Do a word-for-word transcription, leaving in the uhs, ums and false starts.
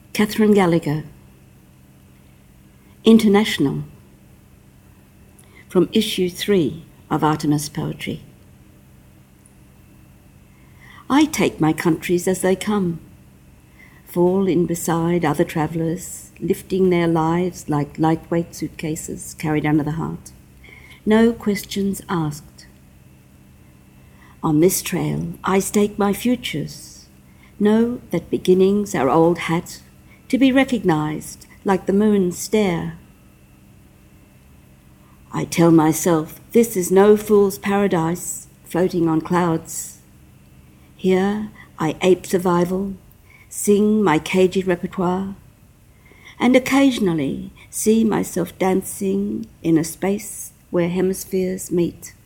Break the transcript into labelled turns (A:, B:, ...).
A: Catherine Gallagher. International. From issue three of Artemis Poetry. I take my countries as they come, fall in beside other travellers, lifting their lives like lightweight suitcases carried under the heart. No questions asked. On this trail, I stake my futures. Know that beginnings are old hat, to be recognised like the moon's stare. I tell myself this is no fool's paradise, floating on clouds. Here I ape survival, sing my cagey repertoire, and occasionally see myself dancing in a space where hemispheres meet.